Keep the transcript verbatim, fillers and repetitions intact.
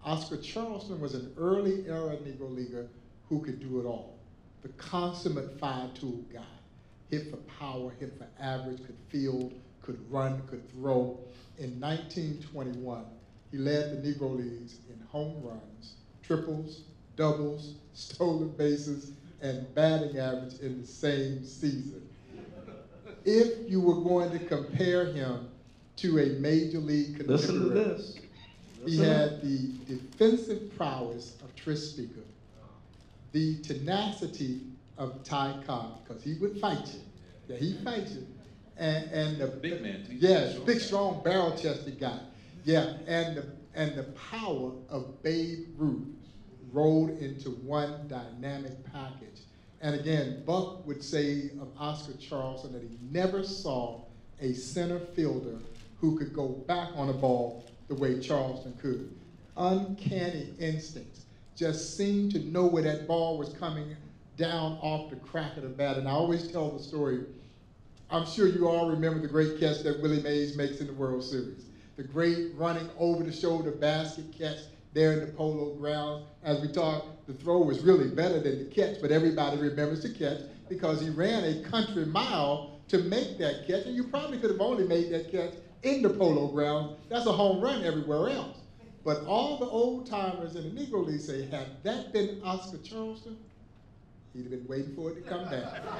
Oscar Charleston was an early era Negro leaguer who could do it all. The consummate five-tool guy. Hit for power, hit for average, could field, could run, could throw. In nineteen twenty-one, he led the Negro Leagues in home runs, triples, doubles, stolen bases, and batting average in the same season. If you were going to compare him to a major league contemporary, listen to this. Listen he had the defensive prowess of Tris Speaker, the tenacity of Ty Cobb, because he would fight you. Yeah, he'd fight you. And, and the big man, too. Yes, yeah, big, strong, barrel-chested guy. Yeah, and the, and the power of Babe Ruth rolled into one dynamic package. And again, Buck would say of Oscar Charleston that he never saw a center fielder who could go back on a ball the way Charleston could. Uncanny instincts, just seemed to know where that ball was coming down off the crack of the bat. And I always tell the story, I'm sure you all remember the great catch that Willie Mays makes in the World Series. The great running over the shoulder basket catch there in the Polo Grounds. As we talked, the throw was really better than the catch, but everybody remembers the catch because he ran a country mile to make that catch, and you probably could have only made that catch in the Polo Grounds. That's a home run everywhere else. But all the old timers in the Negro League say, had that been Oscar Charleston, he'd have been waiting for it to come down.